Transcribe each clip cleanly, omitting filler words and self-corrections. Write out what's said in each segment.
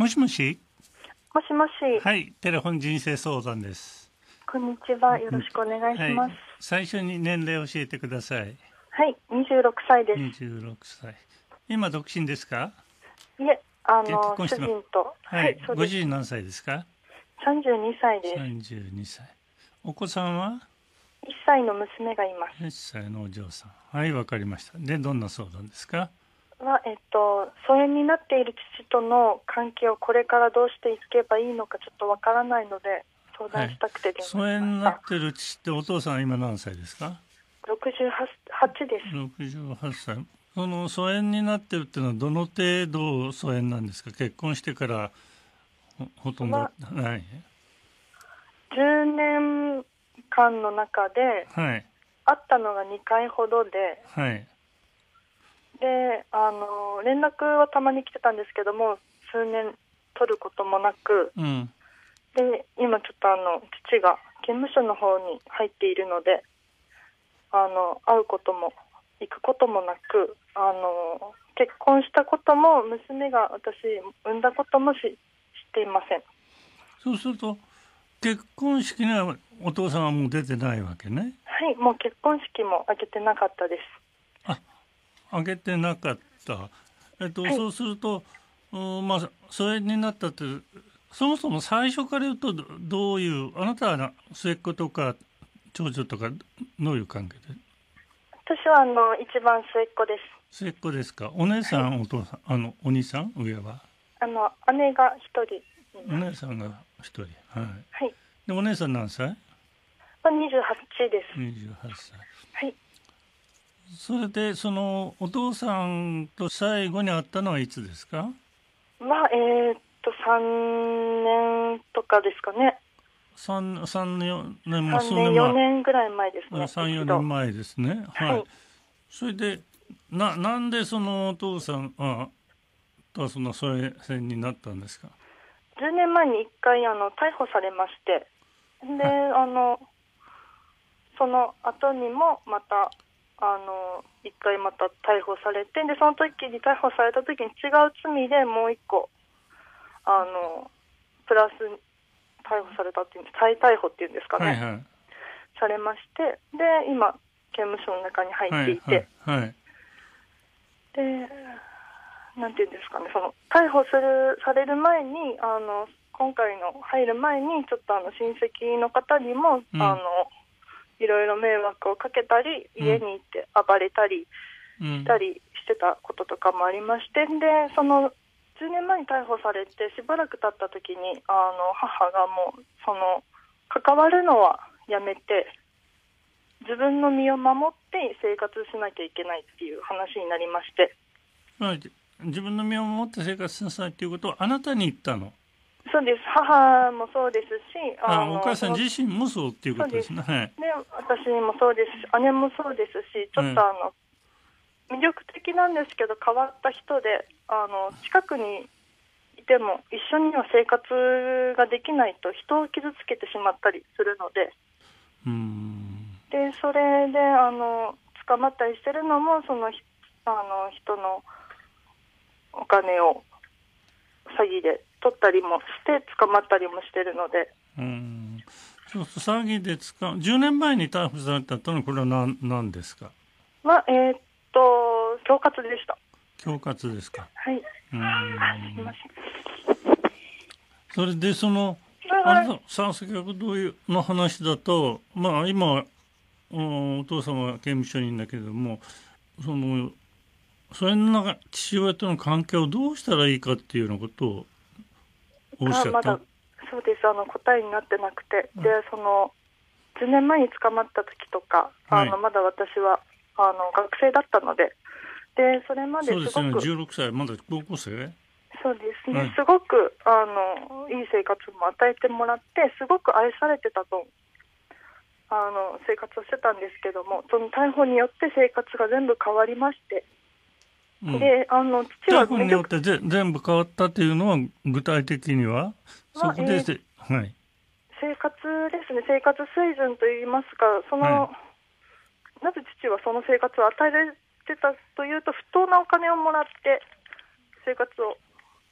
もしもし。 もしもし。 はい、テレフォン人生相談です。 こんにちは。よろしくお願いします。 はい、最初に年齢を教えてください。 はい、26歳です。 26歳。今独身ですか？ いえ、 結婚してます。 主人と。 はい、 そうです。 ご主人何歳ですか 32歳です。 ？32歳。お子さんは 1歳の娘がいます。 1歳のお嬢さん。はい、わかりました。で、どんな相談ですか？ 疎遠になっている父との関係をこれからどうしていけばいいのかちょっとわからないので相談したくて電話しました。 疎遠になってる父ってお父さんは今何歳ですか 68です。 68歳。その疎遠になってるっていうのはどの程度疎遠なんですか？結婚してからほとんどない。 10年間の中ではい。 会ったのが2回ほどで、 はい。 で連絡はたまに来てたんですけども数年取ることもなく、 うん。 で今ちょっと父が刑務所の方に入っているので会うことも行くこともなく結婚したことも娘が私産んだことも知っていません。 そうすると結婚式にはお父さんはもう出てないわけね。 はい、もう結婚式も挙げてなかったです。 あ、挙げてなかった。 はい、 そうすると、まあ疎遠になったって、そもそも最初から言うとどういう、あなたは末っ子とか長女とかどういう関係で？ 私は一番末っ子です。 末っ子ですか？お姉さん、 はい、 お父さん、お兄さん、上は？ 姉が一人いおます。 姉さんが一人。はい。 はい、 で、お姉さん何歳 28です。 ？28歳。 はい、 それで、その、お父さんと最後に会ったのはいつですか？ 3年とかですかね。 3、4年、まあ、 3年、 数年前。 4年ぐらい前ですね、 3、4 一度。 年前ですね。はい。 はい。 それで、なんでそのお父さんとはその疎遠になったんですか？ 10年前に1回逮捕されまして、で、 はい。 その後にもまた、1回また逮捕されて、で、その時に逮捕された時に違う罪でもう1個、プラス逮捕されたっていうんです、再逮捕っていうんですかね、 はいはい。 されまして、で、今、刑務所の中に入っはいはいていて、 はい。 で、なんていうんですかね、その逮捕される前に今回の入る前にちょっと親戚の方にもうん。 いろいろ迷惑をかけたりうん。 家に行って暴れたりうん。 したりしてたこととかもありまして、でその10年前に逮捕されてしばらく経った時に母がもう関わるのはやめて自分の身を守って生活しなきゃいけないっていう話になりまして。 まあ、自分の身を守って生活しなさいっていうことをあなたに言ったの？ そうです。母もそうですし、 お母さん自身もそうっていうこそうです。 とですね。はい。 で、私もそうですし、姉もそうですし、ちょっとはい。 魅力的なんですけど変わった人で、近くにいても一緒には生活ができないと人を傷つけてしまったりするので、 うーん。 で、それで捕まったりしてるのもその人のお金を詐欺で取ったりもして捕まったりもしてるので。 うーん。そうそう、詐欺で10年前に逮捕されたというのはこれは何ですか？ は、恐喝でした。 恐喝ですか？ はい。 うーすみまん。 せん。 それであなた先ほどの話だと、まあ今お父様は刑務所にいるんだけれども、それの中父親との関係をどうしたらいいかっていうようなことをおっしゃった。 まだそうです。答えになってなくて、で10年前に捕まった時とかはい。 まだ私は学生だったので、それまでそうですよね。 すごく 16歳、まだ高校生。 そうですね、 はい。 すごくいい生活も与えてもらってすごく愛されてたと生活をしてたんですけども、その逮捕によって生活が全部変わりまして、 うん。 で父逮は魅力捕によって全部変わったっていうのは具体的にはそは、 こではい。 生活ですね、生活水準といいますか、 はい。 なぜ父はその生活を与えられてたというと、不当なお金をもらって生活を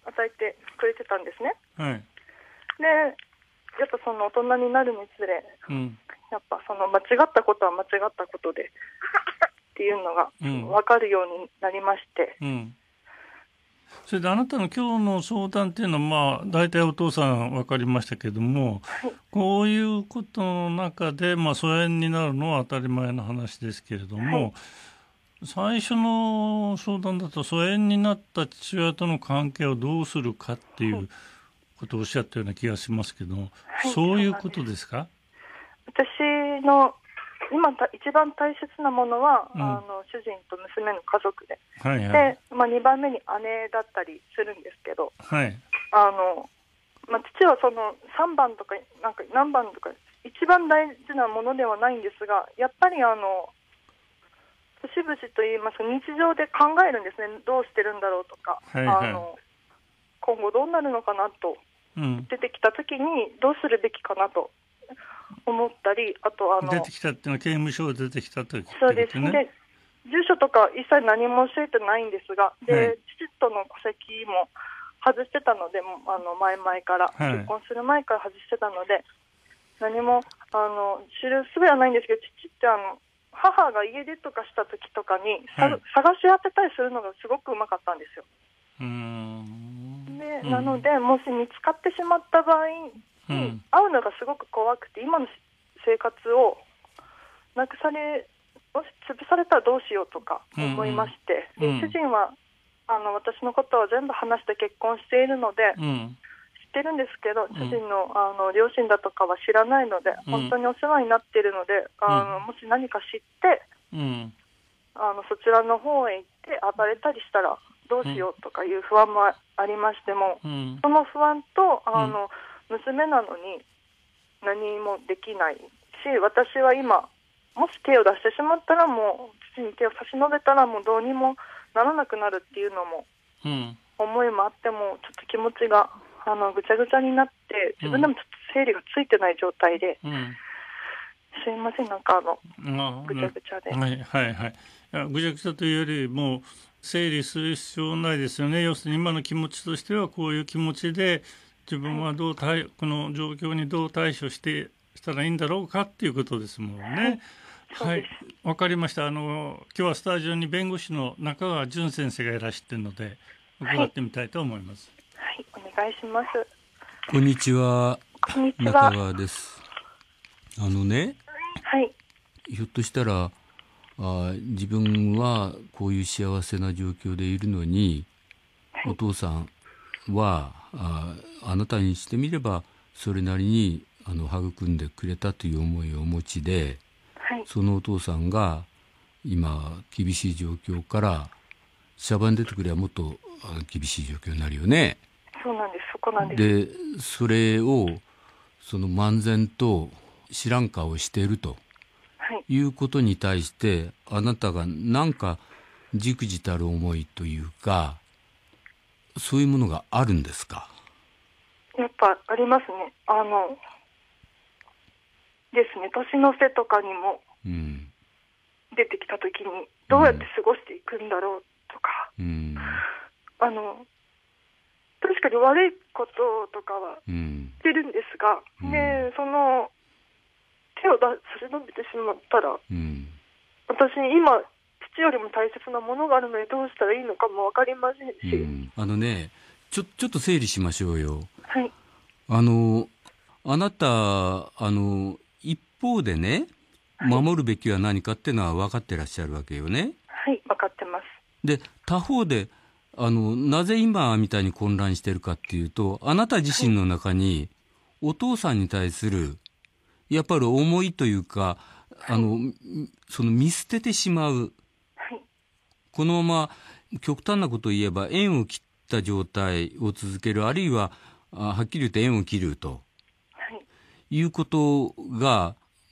与えてくれてたんですね。 はい。 で、やっぱその大人になるにつれ、 うん。 やっぱその間違ったことは間違ったことでっていうのが分かるようになりまして、 うん。それであなたの今日の相談っていうのは、まあ、大体お父さん分かりましたけども、 はい、 こういうことの中で、まあ、疎遠になるのは当たり前の話ですけれども、 はい、 最初の相談だと疎遠になった父親との関係をどうするかっていはい、 うことをおっしゃったような気がしますけど、 はい、 そういうこそうなんです。 とですか？ 私の今一番大切なものは、 うん。 主人と娘の家族で、 はいはい。 で、2番目に姉だったりするんですけど、 はい。 父はその3番とかなんか何番とか一番大事なものではないんですが、やっぱり節々といいますか日常で考えるんですね。どうしてるんだろうとか、 はいはい。 今後どうなるのかなとうん。 出てきた時にどうするべきかなと思ったり、あと出てきたっていうのは刑務所を出てきた時っそうです。 てことね。 で、住所とか一切何も教えてないんですが、 はい。 で、父との戸籍も外してたので、前々から、 はい。 結婚する前から外してたので、何も、知る術はないんですけど、父って母が家出とかした時とかに、 はい。 探し当てたりするのがすごくうまかったんですよ。 うーん。 で、 うん。 なので、もし見つかってしまった場合に、 うん。 会うのがすごく怖くて、今の生活をなくされ、もし潰されたらどうしようとかうん。 思いまして、で、主うん。 人は、私のことは全部話して結婚しているので、 うん。 知ってるんですけど、 うん。 主人の、両親だとかは知らないので、 うん。 本当にお世話になっているので、 うん。 もし何か知って、 うん。 そちらの方へ行って暴れたりしたらどうしようとかいう不安もありましても、 うん。 その不安と、 うん。 娘なのに何もできないし、私は今、もし手を出してしまったらもう、父に手を差し伸べたらもうどうにもならなくなるっていうのも、 うん。 思いもあっても、ちょっと気持ちが、ぐちゃぐちゃになって、自分でもちょっと整理がついてない状態で、 うん。 すいません、なんかまあ、 ぐちゃぐちゃで。 はいはいはい。いやぐちゃぐちゃというよりも整理する必要ないですよね。要するに今の気持ちとしてはこういう気持ちで自はい、 分はこの状況にどう対処したらいいんだろうかっていうことですもんね。 はい、そうはい、 です。 わかりました。今日はスタジオに弁護士の中川淳先生がいらしているので伺っはい、 てみたいと思います。 はい、お願いします。 こんにちは、 こんにちは。 中川です。あのね、 はい、 ひょっとしたら、自分はこういう幸せな状況でいるのに、 はい、 お父さんはあなたにしてみればそれなりに育んでくれたという思いをお持ちで、 はい、 そのお父さんが今厳しい状況からシャバに出てくればもっと厳しい状況になるよね。 そうなんです。そこなんです。 でそれを漫然と知らん顔をしているとはい。 いうことに対してあなたが何か忸怩たる思いというかそういうものがあるんですか？ やっぱありますね。ですね、年の瀬とかにもうん、 出てきたときに、どうやってうん、 過ごしていくんだろうとか、 うん、 あの、確かに悪いこととかはうん、 してるんですが、 うん、 で、手を差し伸べてしまったら、 うん、 私今、父よりも大切なものがあるのにどうしたらいいのかもわかりませんし、 うん。ちょっと整理しましょうよ。 はい、 あのあなた一方でねはい、 守るべきは何かっていうのは分かってらっしゃるわけよね。 はい、わかってます。 で他方でなぜ今みたいに混乱してるかっていうとあなたはい、 自身の中にお父さんに対するやっぱり思いというかはい、 見捨ててしまうはい、 このまま極端なことを言えば縁を切った状態を続けるあるいははっきり言って縁を切るとはい、 いうことが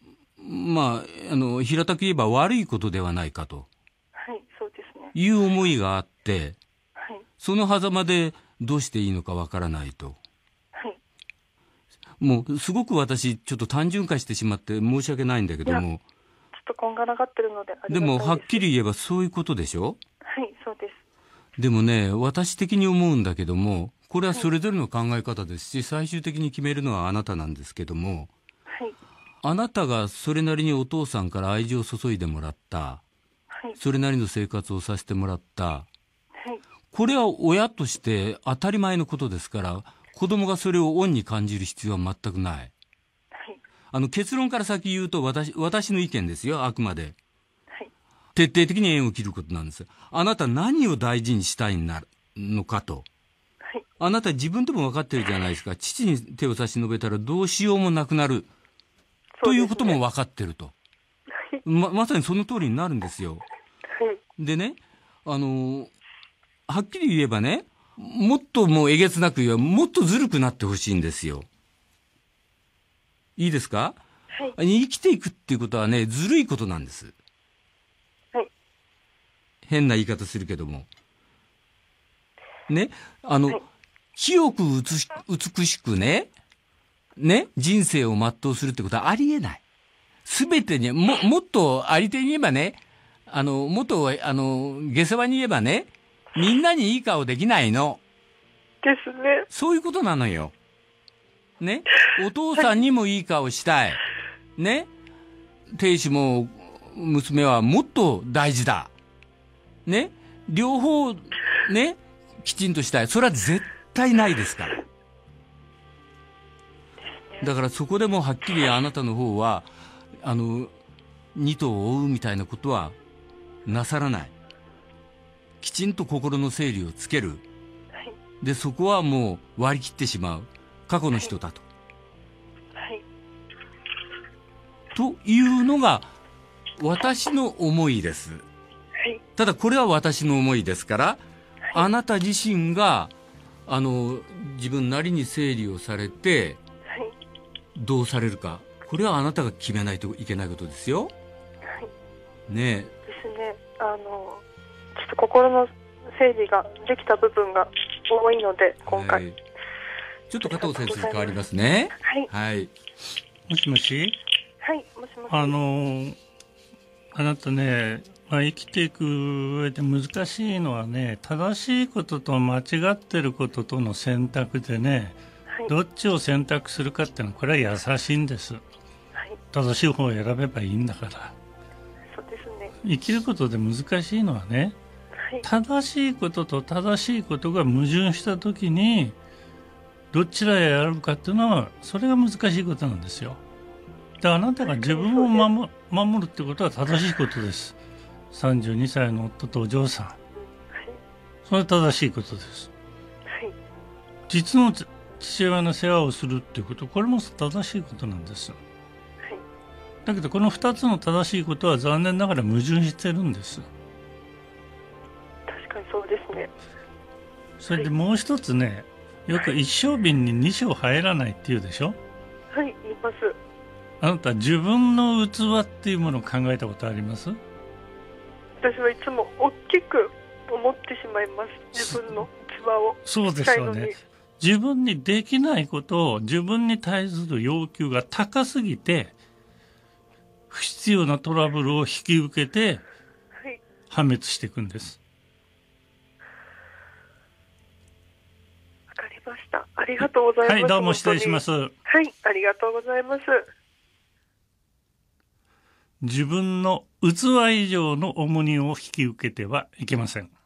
平たく言えば悪いことではないかとはい、そうですね。 いう思いがあってはい、 その狭間でどうしていいのかわからないと。 はい。 もうすごく私ちょっと単純化してしまって申し訳ないんだけいや、ちょどもっとこんがらがってるのでありでがもはっきたいです。 り言えばそういうことでしょ。 はい、そうです。 でもね私的に思うんだけどもこれはそれぞれの考え方ですし、最終的に決めるのはあなたなんですけども、 はい。 あなたがそれなりにお父さんから愛情を注いでもらった、 はい。 それなりの生活をさせてもらった、 はい。 これは親として当たり前のことですから、子供がそれを恩に感じる必要は全くない。 はい。 結論から先言うと私の意見ですよ、あくまで。 はい。 徹底的に縁を切ることなんです。あなた何を大事にしたいのかと。 はい。 あなた自分でも分かってるじゃないですか。父に手を差し伸べたらどうしようもなくなる。ということも分かってると。まさにその通りになるんですよ。 はい。 でね、はっきり言えばね、もっともうえげつなく言えば、もっとずるくなってほしいんですよ。いいですか？ はい。 生きていくっていうことはね、ずるいことなんです。 はい。 変な言い方するけども。ね、 はい。 清く美しくね、人生を全うするってことはありえない。すべてに、もっとあり手に言えばね、もっと、下世話に言えばね、みんなにいい顔できないの。 ですね。 そういうことなのよ。ね。お父さんにもいい顔したい。ね。亭主も娘はもっと大事だ。ね。両方、ね、きちんとしたい。それは絶対ないですから。だからそこでもはっきりあなたの方は、二頭を追うみたいなことはなさらない。きちんと心の整理をつける。 はい。 で、そこはもう割り切ってしまう。過去の人だと。 はい。 というのが私の思いです。 はい。 ただこれは私の思いですから、あなた自身が自分なりに整理をされてはい。 どうされるか、これはあなたが決めないといけないことですよ。 はい。 ねですね。ちょっと心の整理ができた部分が多いので、今回。 はい、ちょっと加藤先生変わりますね。 はい。 はい。 もしもし。 はい。もしもし。 あなたね、生きていく上で難しいのはね、正しいことと間違ってることとの選択でね、 はい。 どっちを選択するかっていうのはこれは優しいんです。 はい。 正しい方を選べばいいんだから。 そうですね。 生きることで難しいのはね、 はい。 正しいことと正しいことが矛盾した時にどちらへ選ぶかっていうのは、それが難しいことなんですよ。で、あなたが自分を守るってことは正しいことです。32歳の夫とお嬢さん、 はい。 それは正しいことです。 はい。 実の父親の世話をするっていうこと、これも正しいことなんです。 はい。 だけどこの2つの正しいことは残念ながら矛盾してるんです。 確かにそうですね。 それでもう一つね、よく一升瓶に二升入らないって言うでしょ。 はい。言います。 あなた自分の器っていうものを考えたことあります？ 私はいつも大きく思ってしまいます。自分の器を。 そうですよね。自分にできないことを、自分に対する要求が高すぎて不必要なトラブルを引き受けてはい。 破滅していくんです。 わかりました。ありがとうございます。 はい、どうも失礼します。 はい。ありがとうございます。 自分の器以上の重荷を引き受けてはいけません。